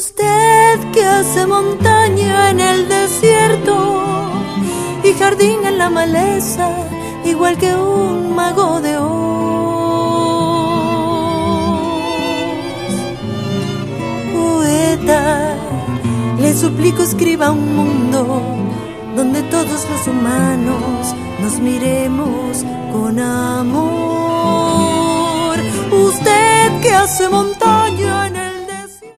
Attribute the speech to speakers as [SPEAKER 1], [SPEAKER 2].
[SPEAKER 1] Usted que hace montaña en el desierto y jardín en la maleza, igual que un mago de Oz. Poeta, le suplico escriba un mundo donde todos los humanos nos miremos con amor. Usted que hace montaña